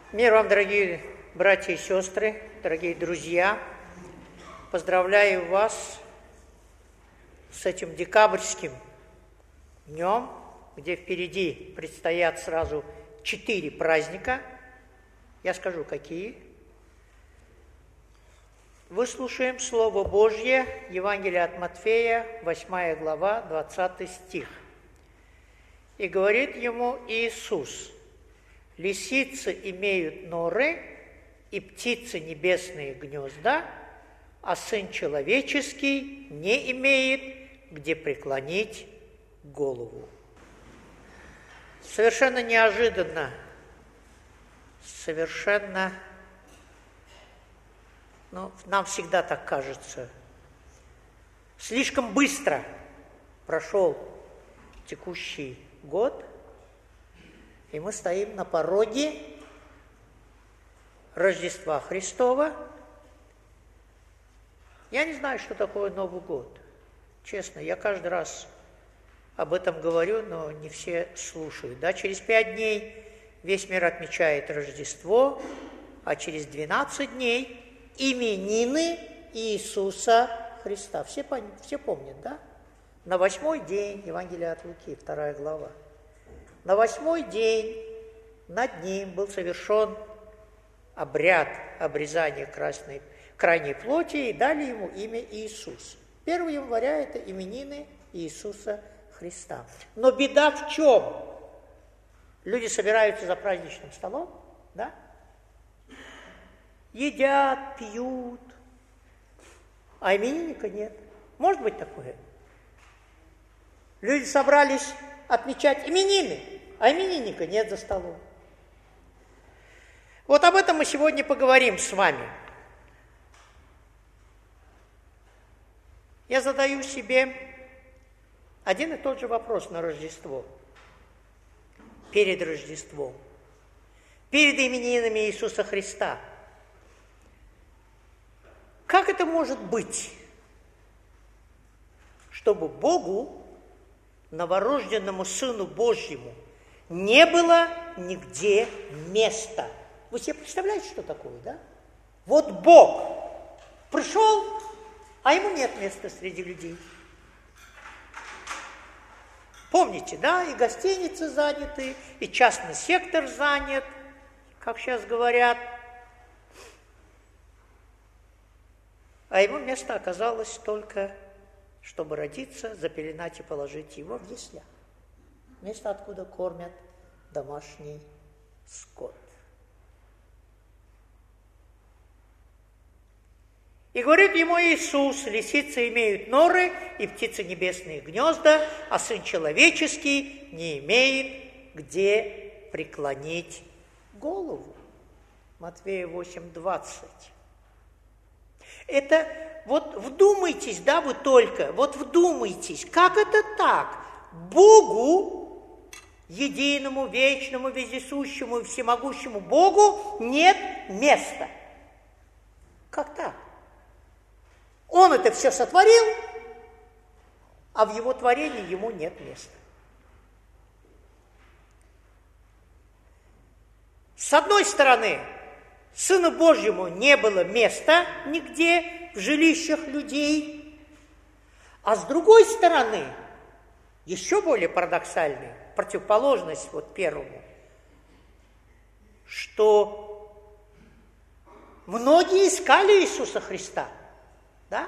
Мир вам, дорогие братья и сестры, дорогие друзья. Поздравляю вас с этим декабрьским днем, где впереди предстоят сразу 4 праздника. Я скажу, какие. Выслушаем Слово Божье, Евангелие от Матфея, 8 глава, 20 стих. «И говорит ему Иисус: лисицы имеют норы, и птицы небесные гнезда, а Сын Человеческий не имеет, где преклонить голову». Совершенно неожиданно, нам всегда так кажется, слишком быстро прошел текущий год, и мы стоим на пороге Рождества Христова. Я не знаю, что такое Новый год. Честно, я каждый раз об этом говорю, но не все слушают. Да? Через 5 дней весь мир отмечает Рождество, а через 12 дней именины Иисуса Христа. Все помнят, да? На 8-й день, Евангелие от Луки, 2 глава. На 8-й день над ним был совершен обряд обрезания крайней плоти, и дали ему имя Иисус. 1 января – это именины Иисуса Христа. Но беда в чем? Люди собираются за праздничным столом, да? Едят, пьют, а именинника нет. Может быть такое? Люди собрались отмечать именины, а именинника нет за столом. Вот об этом мы сегодня поговорим с вами. Я задаю себе один и тот же вопрос на Рождество, перед Рождеством, перед именинами Иисуса Христа. Как это может быть, чтобы Богу, новорожденному Сыну Божьему, не было нигде места? Вы себе представляете, что такое, да? Вот Бог пришел, а ему нет места среди людей. Помните, да, и гостиницы заняты, и частный сектор занят, как сейчас говорят. А ему место оказалось только, чтобы родиться, запеленать и положить его в яслях. Место, откуда кормят домашний скот. И говорит ему Иисус: лисицы имеют норы, и птицы небесные гнезда, а Сын Человеческий не имеет, где преклонить голову. Матфея 8:20. Это, вот вдумайтесь, да, вы только, вот вдумайтесь, как это так? Богу, единому, вечному, вездесущему и всемогущему Богу нет места. Как так? Он это все сотворил, а в его творении ему нет места. С одной стороны, Сыну Божьему не было места нигде в жилищах людей, а с другой стороны, еще более парадоксальная противоположность вот первому, что многие искали Иисуса Христа, да?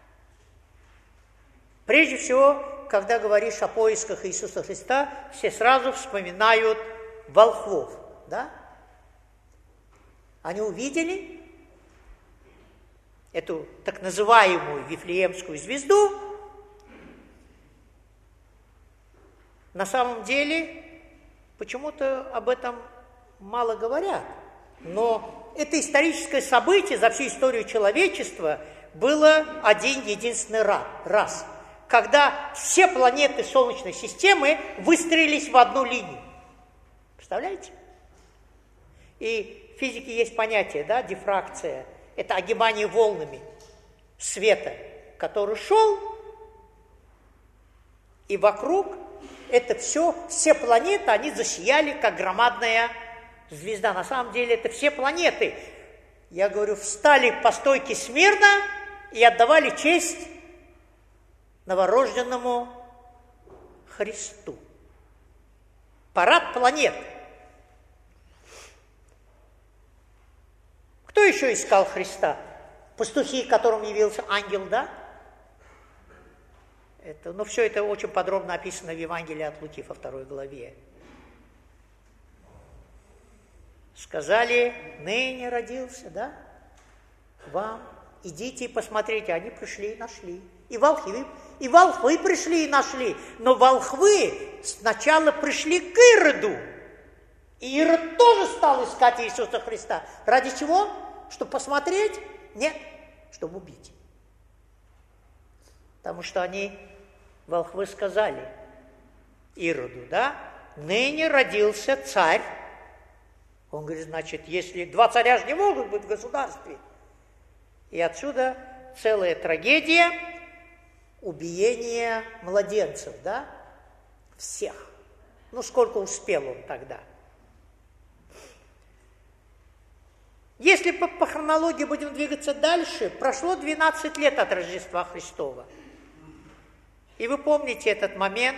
Прежде всего, когда говоришь о поисках Иисуса Христа, все сразу вспоминают волхвов, да? Они увидели эту так называемую Вифлеемскую звезду. На самом деле, почему-то об этом мало говорят. Но это историческое событие за всю историю человечества было один единственный раз, когда все планеты Солнечной системы выстроились в одну линию. Представляете? И в физике есть понятие, да, дифракция. Это огибание волнами света, который шел, и вокруг это все планеты, они засияли, как громадная звезда. На самом деле это все планеты. Я говорю, встали по стойке смирно и отдавали честь новорожденному Христу. Парад планет. Кто еще искал Христа? Пастухи, которым явился ангел, да? Все это очень подробно описано в Евангелии от Луки во 2 главе. Сказали, ныне родился, да? Вам, идите и посмотрите. Они пришли и нашли. И волхвы пришли и нашли. Но волхвы сначала пришли к Ироду. И Ирод тоже стал искать Иисуса Христа. Ради чего? Чтобы посмотреть? Нет, чтобы убить. Потому что волхвы сказали Ироду, да? Ныне родился царь. Он говорит, значит, если 2 царя же не могут быть в государстве. И отсюда целая трагедия убиения младенцев, да? Всех. Сколько успел он тогда. Если по хронологии будем двигаться дальше, прошло 12 лет от Рождества Христова. И вы помните этот момент,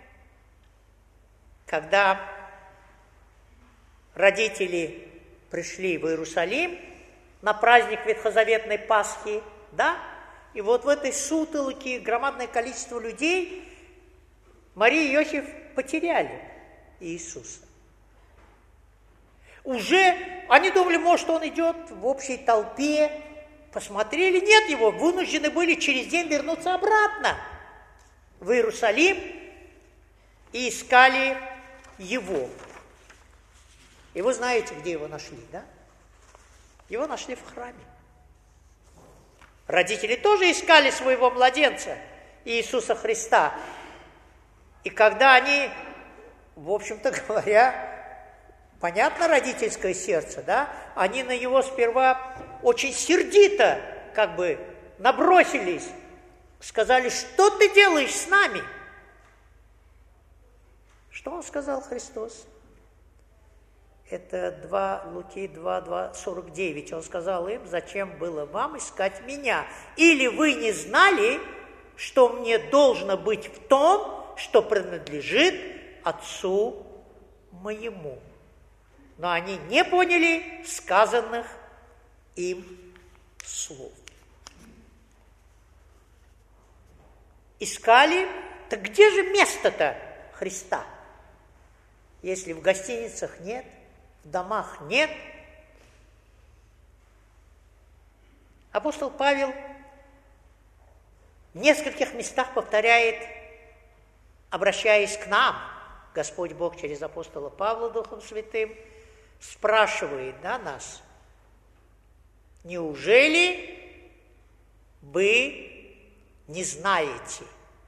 когда родители пришли в Иерусалим на праздник Ветхозаветной Пасхи, да? И вот в этой сутолоке громадное количество людей Мария и Иосиф потеряли Иисуса. Уже они думали, может, он идет в общей толпе. Посмотрели, нет его, вынуждены были через день вернуться обратно в Иерусалим и искали его. И вы знаете, где его нашли, да? Его нашли в храме. Родители тоже искали своего младенца, Иисуса Христа. И когда они, в общем-то говоря, понятно, родительское сердце, да? Они на него сперва очень сердито набросились, сказали, что ты делаешь с нами? Что он сказал Христос? Это Луки 2:49. Он сказал им, зачем было вам искать меня? Или вы не знали, что мне должно быть в том, что принадлежит Отцу моему? Но они не поняли сказанных им слов. Искали, так где же место-то Христа? Если в гостиницах нет, в домах нет. Апостол Павел в нескольких местах повторяет, обращаясь к нам, Господь Бог через апостола Павла Духом Святым, спрашивает, да, нас, неужели вы не знаете?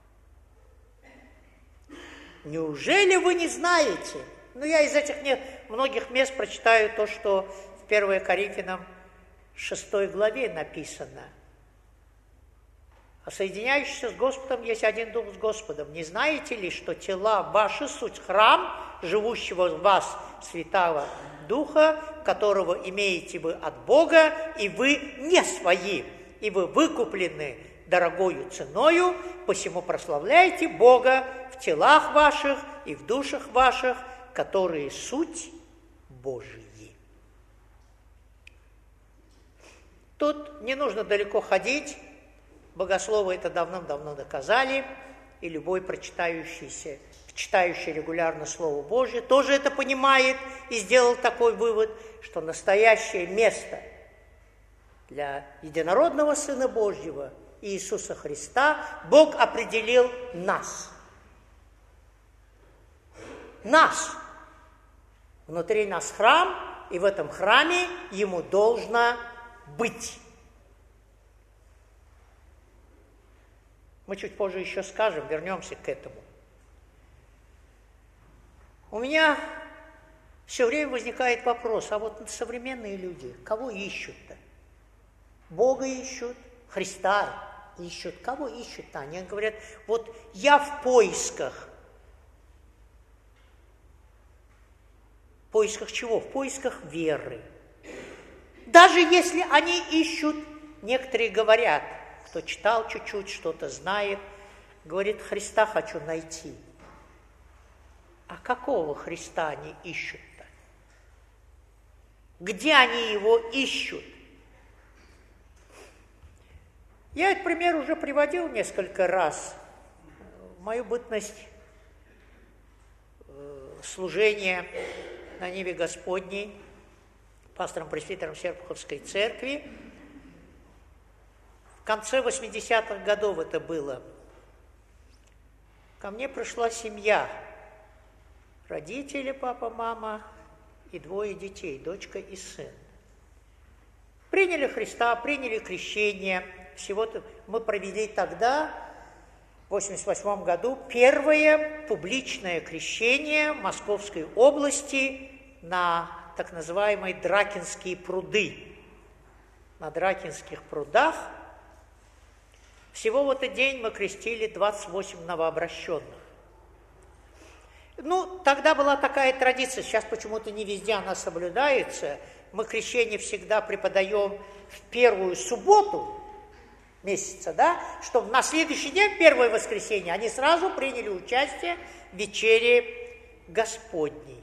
Неужели вы не знаете? Я из этих многих мест прочитаю то, что в 1 Коринфянам 6 главе написано. А соединяющийся с Господом есть один Дух с Господом. Не знаете ли, что тела ваши суть храм, живущего в вас Святого Духа, которого имеете вы от Бога, и вы не свои, и вы выкуплены дорогою ценою, посему прославляйте Бога в телах ваших и в душах ваших, которые суть Божьи. Тут не нужно далеко ходить, богословы это давным-давно доказали, и любой читающий регулярно Слово Божье тоже это понимает и сделал такой вывод, что настоящее место для единородного Сына Божьего Иисуса Христа Бог определил нас. Нас. Внутри нас храм, и в этом храме Ему должно быть. Мы чуть позже еще скажем, вернемся к этому. У меня все время возникает вопрос, а вот современные люди, кого ищут-то? Бога ищут, Христа ищут. Кого ищут-то? Они говорят, вот я в поисках поисках чего? В поисках веры. Даже если они ищут, некоторые говорят, кто читал чуть-чуть, что-то знает, говорит, Христа хочу найти. А какого Христа они ищут-то? Где они его ищут? Я этот пример уже приводил несколько раз. В мою бытность служения на Ниве Господней, пастором-пресвитером Серпуховской церкви. В конце 80-х годов это было. Ко мне пришла семья. Родители, папа, мама и 2 детей, дочка и сын. Приняли Христа, приняли крещение. Всего-то мы провели тогда, в 1988 году, первое публичное крещение в Московской области на так называемые Дракинские пруды. На Дракинских прудах всего в этот день мы крестили 28 новообращенных. Ну, тогда была такая традиция, сейчас почему-то не везде она соблюдается. Мы крещение всегда преподаем в первую субботу месяца, да, чтобы на следующий день, первое воскресенье, они сразу приняли участие в вечере Господней.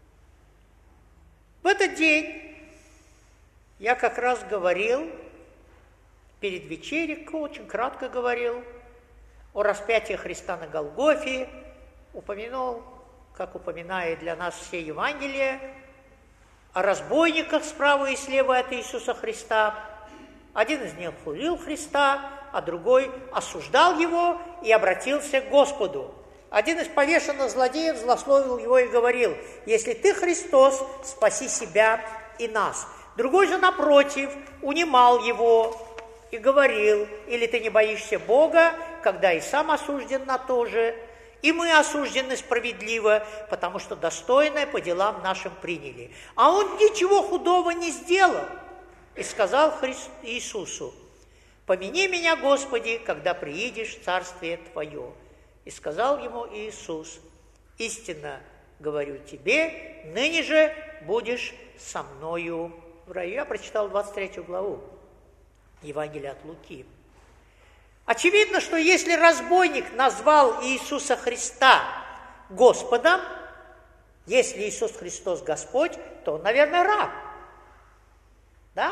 В этот день я как раз говорил перед вечерей, очень кратко говорил о распятии Христа на Голгофе, упомянул, как упоминает для нас все Евангелия, о разбойниках справа и слева от Иисуса Христа. Один из них хулил Христа, а другой осуждал его и обратился к Господу. Один из повешенных злодеев злословил его и говорил: «Если ты Христос, спаси себя и нас». Другой же, напротив, унимал его и говорил: «Или ты не боишься Бога, когда и сам осужден на то же, и мы осуждены справедливо, потому что достойное по делам нашим приняли». А он ничего худого не сделал. И сказал Иисусу: «Помяни меня, Господи, когда приидешь в Царствие Твое». И сказал ему Иисус: «Истинно говорю тебе, ныне же будешь со мною в раю». Я прочитал 23 главу Евангелия от Луки. Очевидно, что если разбойник назвал Иисуса Христа Господом, если Иисус Христос Господь, то он, наверное, раб. Да?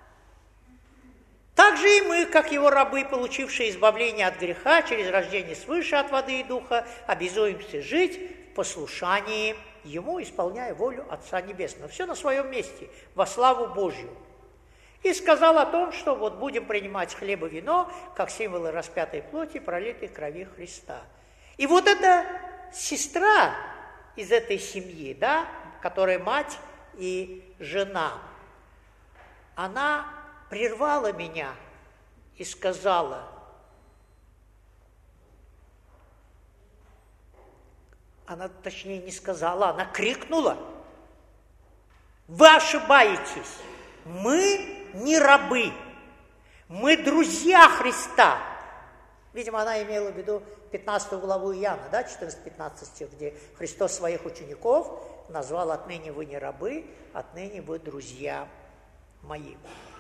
Так же и мы, как его рабы, получившие избавление от греха через рождение свыше от воды и духа, обязуемся жить в послушании Ему, исполняя волю Отца Небесного. Все на своем месте, во славу Божью. И сказал о том, что вот будем принимать хлеб и вино, как символы распятой плоти, пролитой крови Христа. И вот эта сестра из этой семьи, да, которая мать и жена, она прервала меня и сказала: она, точнее, не сказала, она крикнула: «Вы ошибаетесь! Мы не рабы, мы друзья Христа». Видимо, она имела в виду 15 главу Иоанна, да, 14-15 стих, где Христос своих учеников назвал: «Отныне вы не рабы, отныне вы друзья мои».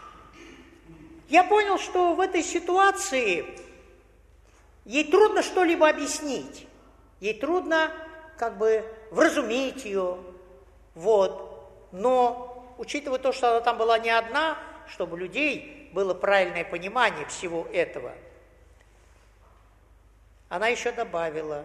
Я понял, что в этой ситуации ей трудно что-либо объяснить, ей трудно как бы вразумить ее, вот. Но, учитывая то, что она там была не одна, чтобы у людей было правильное понимание всего этого, она еще добавила,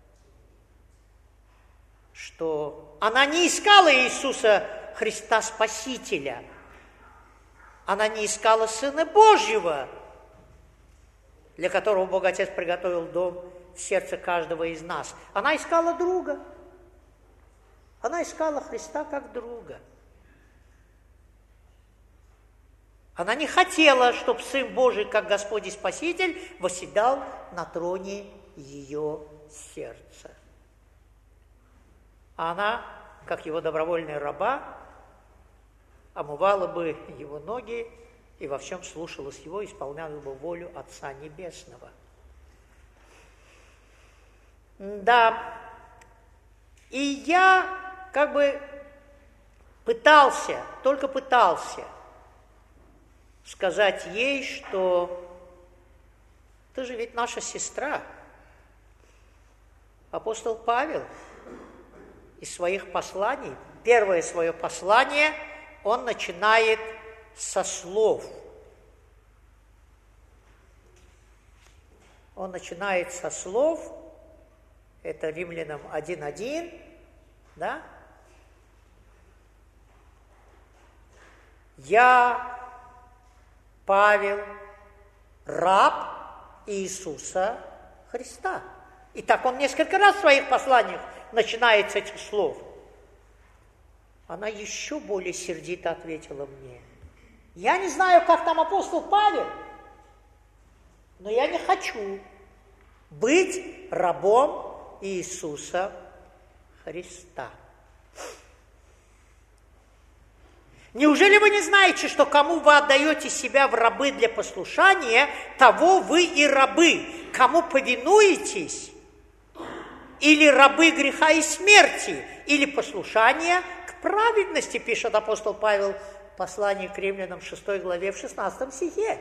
что она не искала Иисуса Христа Спасителя, она не искала Сына Божьего, для которого Бог Отец приготовил дом в сердце каждого из нас. Она искала друга. Она искала Христа как друга. Она не хотела, чтобы Сын Божий, как Господь и Спаситель, восседал на троне ее сердца. А она, как его добровольная раба, омывала бы его ноги и во всем слушалась его, исполняла бы волю Отца Небесного. Да, и я как бы только пытался сказать ей, что ты же ведь наша сестра. Апостол Павел из своих посланий, первое свое послание, он начинает со слов. Он начинает со слов, это Римлянам 1:1, да? Я, Павел, раб Иисуса Христа. И так он несколько раз в своих посланиях начинает с этих слов. Она еще более сердито ответила мне. Я не знаю, как там апостол Павел, но я не хочу быть рабом Иисуса Христа. Неужели вы не знаете, что кому вы отдаете себя в рабы для послушания, того вы и рабы, кому повинуетесь, или рабы греха и смерти, или послушания к праведности, пишет апостол Павел в послании к Римлянам 6 главе в 16 стихе.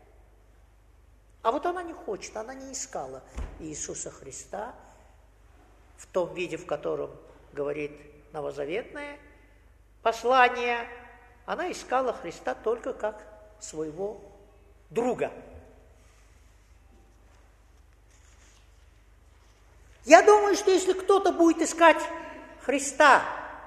А вот она не хочет, она не искала Иисуса Христа в том виде, в котором говорит новозаветное послание. Она искала Христа только как своего друга. Я думаю, что если кто-то будет искать Христа,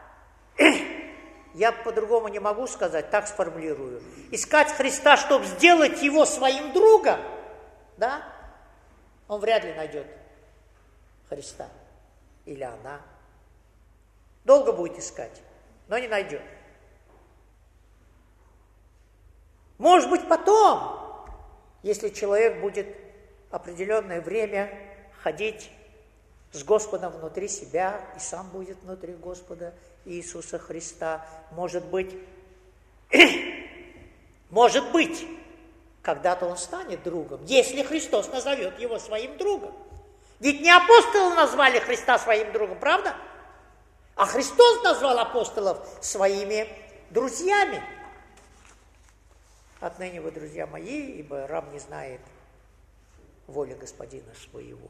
я по-другому не могу сказать, так сформулирую, искать Христа, чтобы сделать его своим другом, да, он вряд ли найдет Христа. Или она. Долго будет искать, но не найдет. Может быть, потом, если человек будет определенное время ходить с Господом внутри себя, и сам будет внутри Господа Иисуса Христа, может быть, когда-то он станет другом, если Христос назовет его своим другом. Ведь не апостолы назвали Христа своим другом, правда? А Христос назвал апостолов своими друзьями. Отныне вы, друзья мои, ибо раб не знает воли господина своего.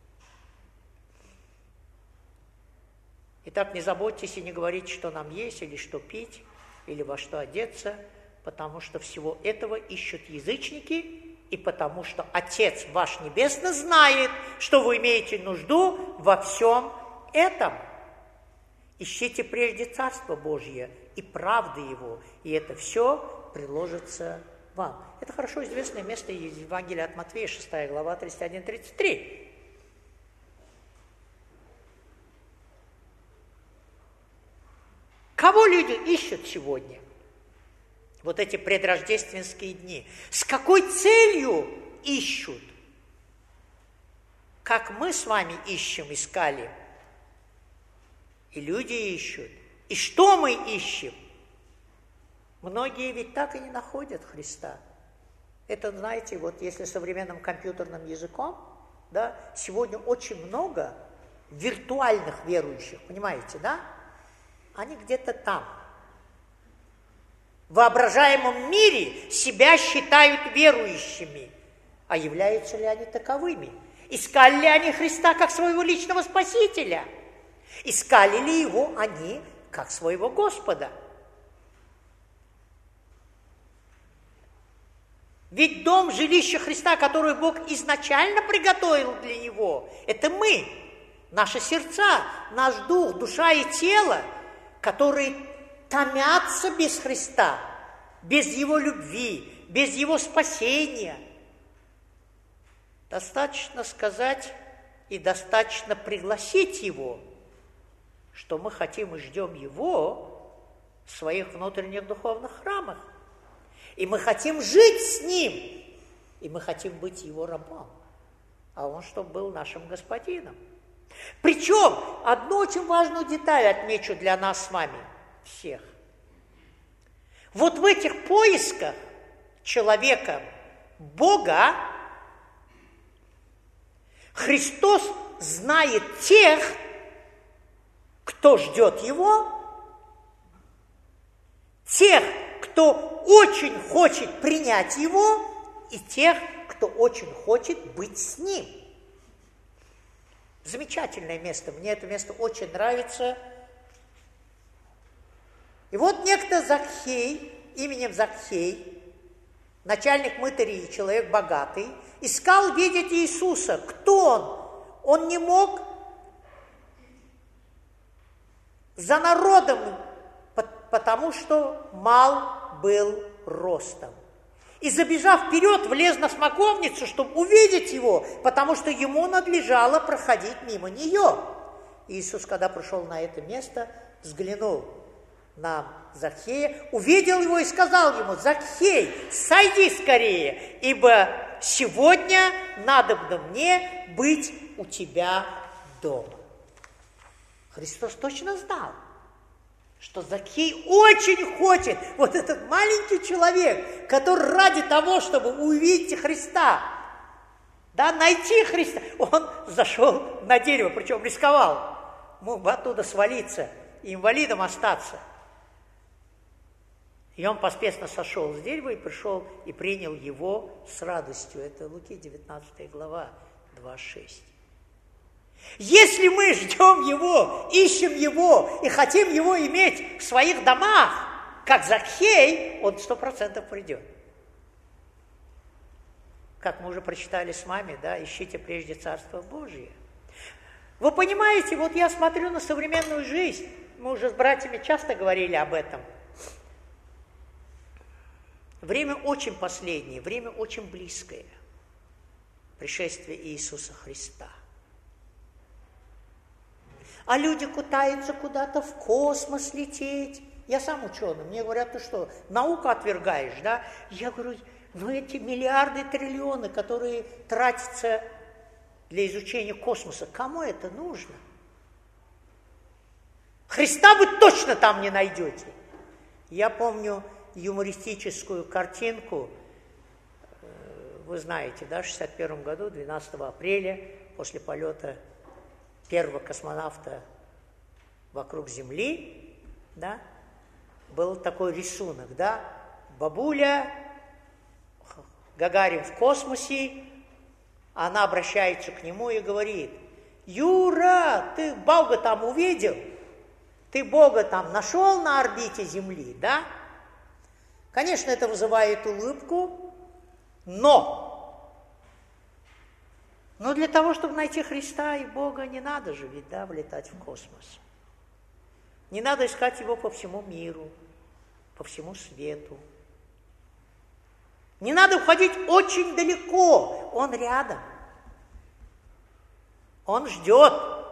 Итак, не заботьтесь и не говорите, что нам есть, или что пить, или во что одеться, потому что всего этого ищут язычники, и потому что Отец ваш Небесный знает, что вы имеете нужду во всем этом. Ищите прежде Царство Божье и правды Его, и это все приложится вам. Это хорошо известное место из Евангелия от Матфея, 6 глава, 31-33. Кого люди ищут сегодня? Вот эти предрождественские дни. С какой целью ищут? Как мы с вами искали. И люди ищут. И что мы ищем? Многие ведь так и не находят Христа. Это, знаете, вот если современным компьютерным языком, да, сегодня очень много виртуальных верующих, понимаете, да? Они где-то там. В воображаемом мире себя считают верующими. А являются ли они таковыми? Искали ли они Христа как своего личного Спасителя? Искали ли его они как своего Господа? Ведь дом, жилище Христа, которое Бог изначально приготовил для Него, это мы, наши сердца, наш дух, душа и тело, которые томятся без Христа, без Его любви, без Его спасения. Достаточно сказать и достаточно пригласить Его, что мы хотим и ждем Его в своих внутренних духовных храмах. И мы хотим жить с Ним, и мы хотим быть Его рабом, а Он чтобы был нашим господином. Причем одну очень важную деталь отмечу для нас с вами всех. Вот в этих поисках человека Бога Христос знает тех, кто ждет Его, тех, кто очень хочет принять его, и тех, кто очень хочет быть с ним. Замечательное место, мне это место очень нравится. И вот некто Закхей, именем Закхей, начальник мытарей, человек богатый, искал видеть Иисуса. Кто он? Он не мог за народом, потому что мал был ростом. И, забежав вперед, влез на смоковницу, чтобы увидеть его, потому что ему надлежало проходить мимо нее. Иисус, когда пришел на это место, взглянул на Закхея, увидел его и сказал ему: «Закхей, сойди скорее, ибо сегодня надобно мне быть у тебя дома». Христос точно знал, что Закхей очень хочет, вот этот маленький человек, который ради того, чтобы увидеть Христа, да, найти Христа, он зашел на дерево, причем рисковал, мог бы оттуда свалиться и инвалидом остаться. И он поспешно сошел с дерева и пришел и принял его с радостью. Это Луки 19 глава, 2:6. Если мы ждем его, ищем его и хотим его иметь в своих домах, как Закхей, он 100% придет. Как мы уже прочитали с вами, да, ищите прежде Царство Божие. Вы понимаете, вот я смотрю на современную жизнь, мы уже с братьями часто говорили об этом. Время очень последнее, время очень близкое. Пришествие Иисуса Христа. А люди пытаются куда-то в космос лететь. Я сам ученый, мне говорят: ты что, науку отвергаешь, да? Я говорю: ну эти миллиарды, триллионы, которые тратятся для изучения космоса, кому это нужно? Христа вы точно там не найдете. Я помню юмористическую картинку, вы знаете, да, в 1961 году, 12 апреля, после полета первого космонавта вокруг Земли, да, был такой рисунок, да, бабуля, Гагарин в космосе, она обращается к нему и говорит: Юра, ты Бога там увидел? Ты Бога там нашел на орбите Земли, да? Конечно, это вызывает улыбку, но для того, чтобы найти Христа и Бога, не надо же ведь, да, влетать в космос. Не надо искать Его по всему миру, по всему свету. Не надо уходить очень далеко, Он рядом. Он ждет.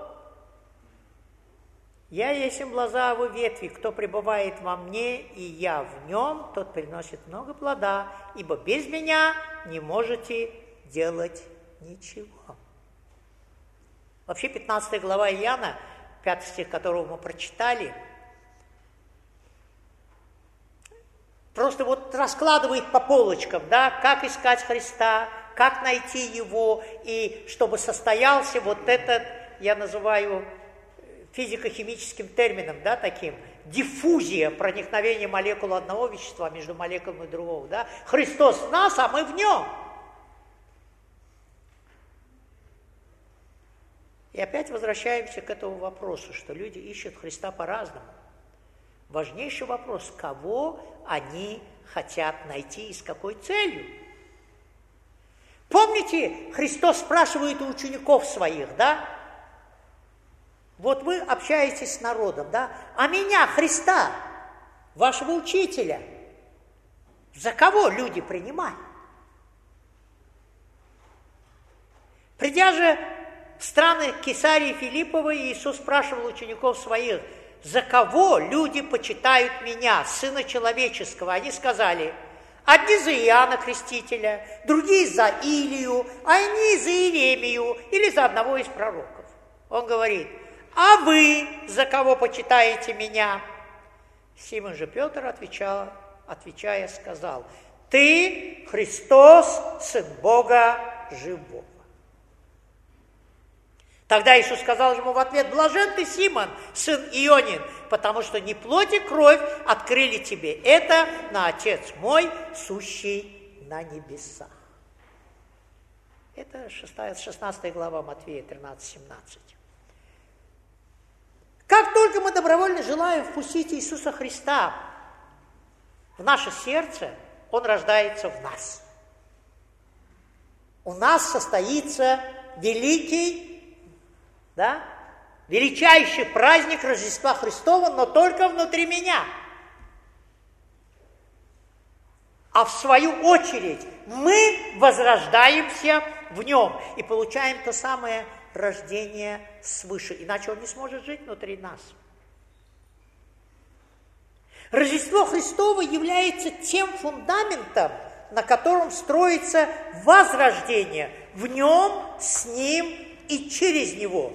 «Я есмь лоза, а вы ветви, кто пребывает во мне, и я в нем, тот приносит много плода, ибо без меня не можете делать ничего». Вообще 15 глава Иоанна, 5 стих, которого мы прочитали, просто вот раскладывает по полочкам, да, как искать Христа, как найти Его, и чтобы состоялся вот этот, я называю физико-химическим термином, да, таким, диффузия, проникновение молекул одного вещества между молекулами другого, да. Христос в нас, а мы в Нем. И опять возвращаемся к этому вопросу, что люди ищут Христа по-разному. Важнейший вопрос, кого они хотят найти и с какой целью. Помните, Христос спрашивает у учеников своих, да? Вот вы общаетесь с народом, да? А меня, Христа, вашего учителя, за кого люди принимают? Придя же в страны Кесарии Филипповой, Иисус спрашивал учеников своих: за кого люди почитают меня, Сына Человеческого? Они сказали: одни за Иоанна Крестителя, другие за Илию, а они за Иеремию или за одного из пророков. Он говорит: а вы за кого почитаете меня? Симон же Петр, отвечая, сказал: ты Христос, Сын Бога Живого. Тогда Иисус сказал ему в ответ: блажен ты, Симон, сын Ионин, потому что не плоть и кровь открыли тебе это, но Отец мой, сущий на небесах. Это 16 глава Матфея 13-17. Как только мы добровольно желаем впустить Иисуса Христа в наше сердце, Он рождается в нас. У нас состоится величайший праздник Рождества Христова, но только внутри меня. А в свою очередь мы возрождаемся в Нем и получаем то самое рождение свыше, иначе Он не сможет жить внутри нас. Рождество Христово является тем фундаментом, на котором строится возрождение в Нем, с Ним и через Него.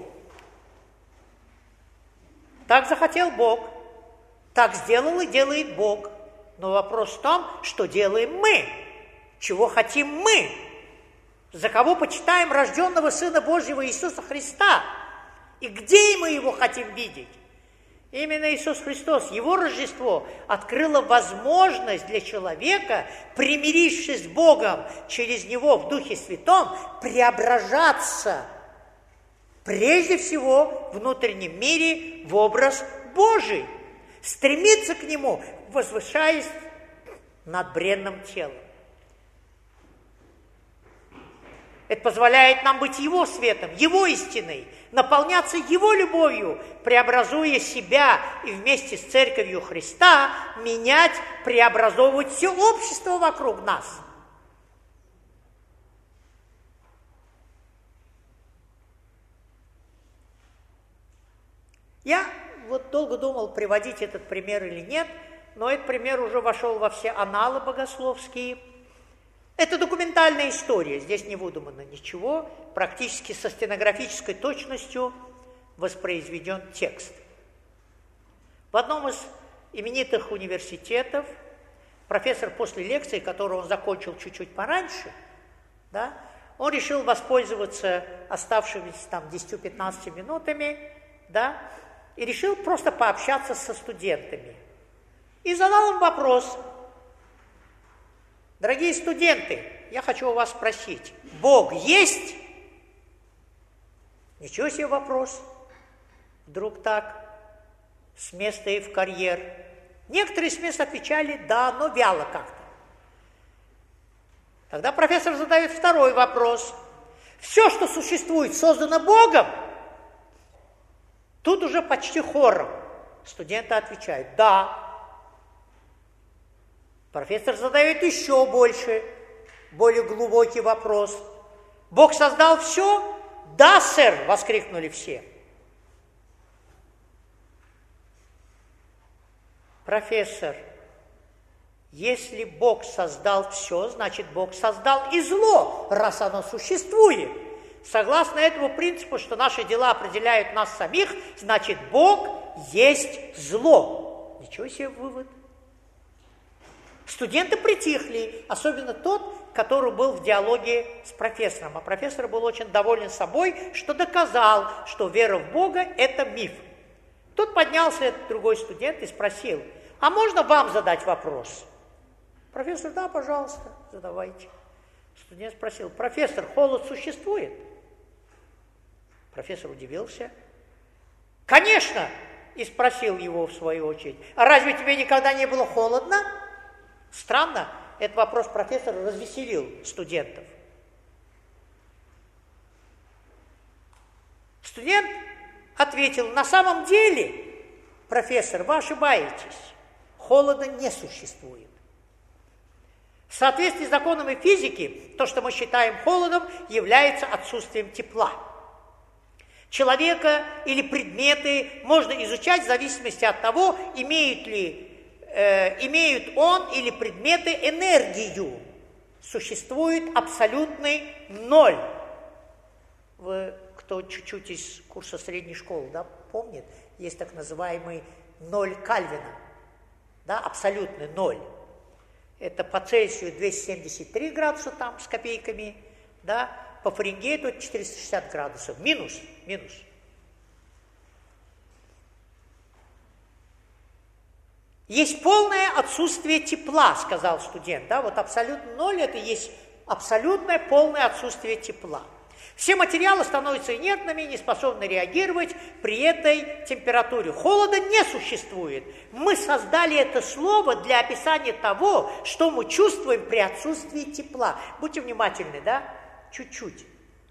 Так захотел Бог, так сделал и делает Бог. Но вопрос в том, что делаем мы, чего хотим мы, за кого почитаем рожденного Сына Божьего Иисуса Христа, и где мы Его хотим видеть. Именно Иисус Христос, Его Рождество, открыло возможность для человека, примирившись с Богом через Него в Духе Святом, преображаться прежде всего в внутреннем мире в образ Божий, стремиться к Нему, возвышаясь над бренным телом. Это позволяет нам быть Его светом, Его истиной, наполняться Его любовью, преобразуя себя и вместе с Церковью Христа менять, преобразовывать все общество вокруг нас. Я долго думал, приводить этот пример или нет, но этот пример уже вошел во все анналы богословские. Это документальная история, здесь не выдумано ничего, практически со стенографической точностью воспроизведен текст. В одном из именитых университетов профессор после лекции, которую он закончил чуть-чуть пораньше, он решил воспользоваться оставшимися 10-15 минутами, и решил просто пообщаться со студентами. И задал им вопрос: дорогие студенты, я хочу у вас спросить, Бог есть? Ничего себе вопрос. Вдруг так, с места и в карьер. Некоторые с места отвечали да, но вяло как-то. Тогда профессор задает второй вопрос. Все, что существует, создано Богом? Тут уже почти хором студенты отвечают да. Профессор задает еще более глубокий вопрос. Бог создал все? Да, сэр, воскликнули все. Профессор, если Бог создал все, значит Бог создал и зло, раз оно существует. Согласно этому принципу, что наши дела определяют нас самих, значит Бог есть зло. Ничего себе вывод. Студенты притихли, особенно тот, который был в диалоге с профессором. А профессор был очень доволен собой, что доказал, что вера в Бога – это миф. Тут поднялся этот другой студент и спросил: а можно вам задать вопрос? Профессор: да, пожалуйста, задавайте. Студент спросил: профессор, холод существует? Профессор удивился. Конечно, и спросил его в свою очередь: а разве тебе никогда не было холодно? Странно, этот вопрос профессора развеселил студентов. Студент ответил: на самом деле, профессор, вы ошибаетесь, холода не существует. В соответствии с законами физики, то, что мы считаем холодом, является отсутствием тепла. Человека или предметы можно изучать в зависимости от того, имеют он или предметы энергию. Существует абсолютный ноль. Вы, кто чуть-чуть из курса средней школы, помнит, есть так называемый ноль Кальвина, абсолютный ноль. Это по Цельсию 273 градуса там с копейками, по Фаренгейту это 460 градусов. Минус. Есть полное отсутствие тепла, сказал студент. Да? Вот абсолютно ноль – это есть абсолютное полное отсутствие тепла. Все материалы становятся инертными, не способны реагировать при этой температуре. Холода не существует. Мы создали это слово для описания того, что мы чувствуем при отсутствии тепла. Будьте внимательны, да? Чуть-чуть.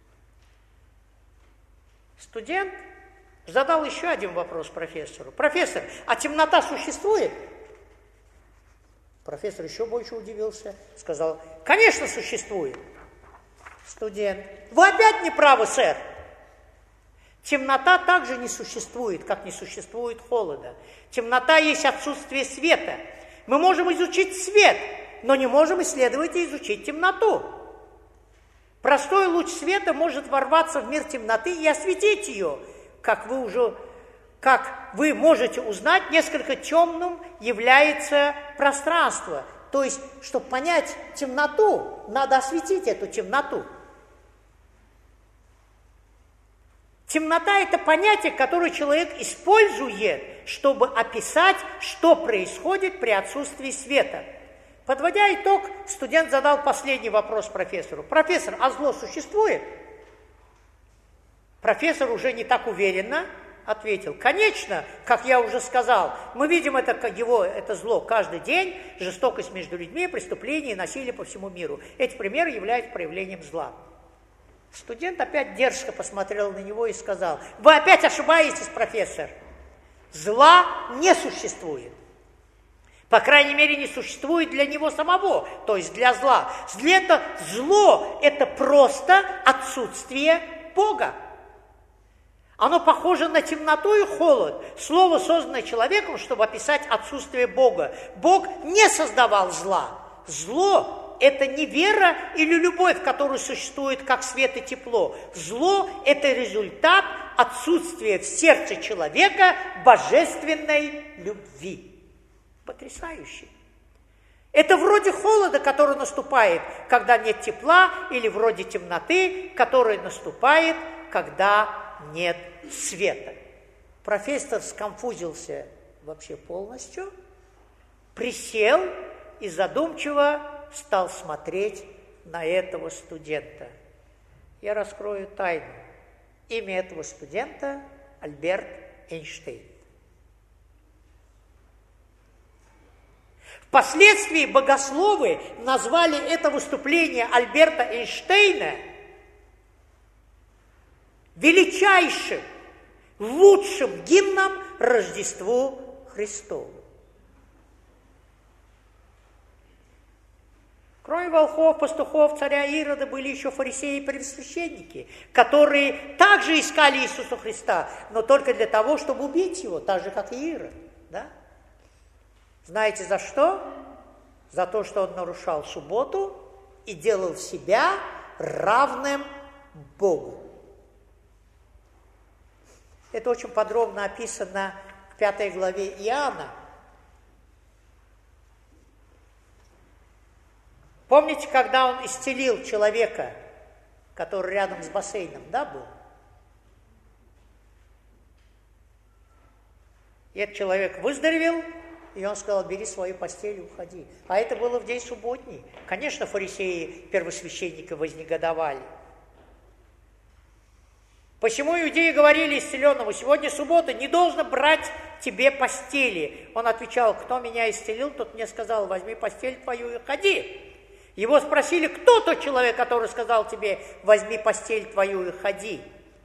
Студент задал еще один вопрос профессору. Профессор, а темнота существует? Профессор еще больше удивился, сказал, конечно, существует. Студент, вы опять не правы, сэр. Темнота также не существует, как не существует холода. Темнота есть отсутствие света. Мы можем изучить свет, но не можем исследовать и изучить темноту. Простой луч света может ворваться в мир темноты и осветить ее, как вы можете узнать, несколько темным является пространство. То есть, чтобы понять темноту, надо осветить эту темноту. Темнота – это понятие, которое человек использует, чтобы описать, что происходит при отсутствии света. Подводя итог, студент задал последний вопрос профессору. Профессор, а зло существует? Профессор уже не так уверенно ответил. Конечно, как я уже сказал, мы видим это зло каждый день, жестокость между людьми, преступления и насилие по всему миру. Эти примеры являются проявлением зла. Студент опять дерзко посмотрел на него и сказал, вы опять ошибаетесь, профессор. Зла не существует. По крайней мере, не существует для него самого, то есть для зла. Зло – это просто отсутствие Бога. Оно похоже на темноту и холод. Слово, созданное человеком, чтобы описать отсутствие Бога. Бог не создавал зла. Зло – это не вера или любовь, которая существует как свет и тепло. Зло – это результат отсутствия в сердце человека божественной любви. Потрясающе. Это вроде холода, который наступает, когда нет тепла, или вроде темноты, которая наступает, когда нет света. Профессор сконфузился вообще полностью, присел и задумчиво стал смотреть на этого студента. Я раскрою тайну. Имя этого студента – Альберт Эйнштейн. Впоследствии богословы назвали это выступление Альберта Эйнштейна величайшим, лучшим гимном Рождеству Христову. Кроме волхвов, пастухов, царя Ирода, были еще фарисеи и первосвященники, которые также искали Иисуса Христа, но только для того, чтобы убить его, так же, как и Ирод. Да? Знаете за что? За то, что он нарушал субботу и делал себя равным Богу. Это очень подробно описано в 5 главе Иоанна. Помните, когда он исцелил человека, который рядом с бассейном, да, был? И этот человек выздоровел, и он сказал, бери свою постель и уходи. А это было в день субботний. Конечно, фарисеи, первосвященники вознегодовали. Почему иудеи говорили исцеленному, сегодня суббота, не должно брать тебе постели? Он отвечал, кто меня исцелил, тот мне сказал, возьми постель твою и ходи. Его спросили, кто тот человек, который сказал тебе, возьми постель твою и ходи.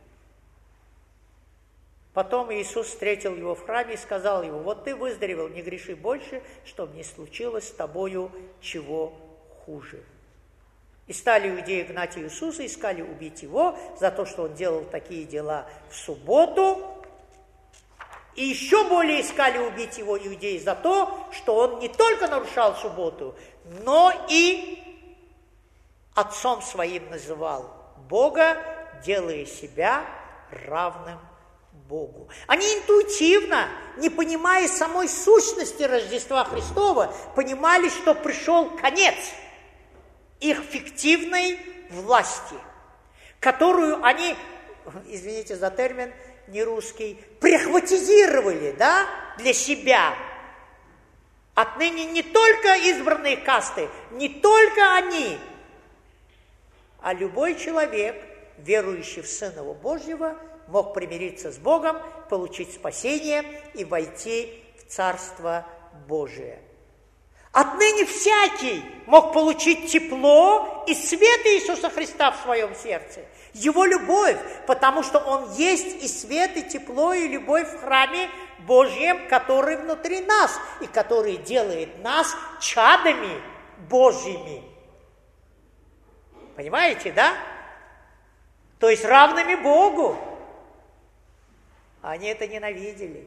Потом Иисус встретил его в храме и сказал ему, вот ты выздоровел, не греши больше, чтобы не случилось с тобою чего хуже. И стали иудеи гнать Иисуса, искали убить его за то, что он делал такие дела в субботу. И еще более искали убить его иудеи за то, что он не только нарушал субботу, но и отцом своим называл Бога, делая себя равным Богу. Они интуитивно, не понимая самой сущности Рождества Христова, понимали, что пришел конец их фиктивной власти. которую они, извините за термин, не русский, прихватизировали, да, для себя. Отныне не только избранные касты, не только они, а любой человек, верующий в Сына Божьего, мог примириться с Богом, получить спасение и войти в Царство Божие. Отныне всякий мог получить тепло и свет Иисуса Христа в своем сердце, Его любовь, потому что Он есть и свет, и тепло, и любовь в храме Божьем, который внутри нас, и который делает нас чадами Божьими. Понимаете, да? То есть равными Богу. Они это ненавидели.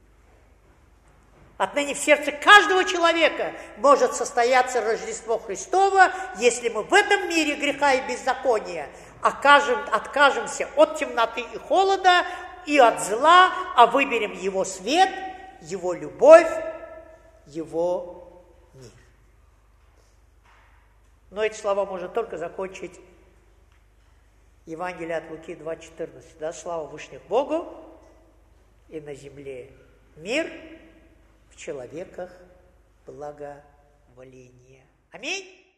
Отныне в сердце каждого человека может состояться Рождество Христово, если мы в этом мире греха и беззакония откажемся от темноты и холода и от зла, а выберем Его свет, Его любовь, Его мир. Но эти слова можно только закончить Евангелие от Луки 2,14. Да, слава Вышних Богу, и на земле мир, в человеках благоволение. Аминь.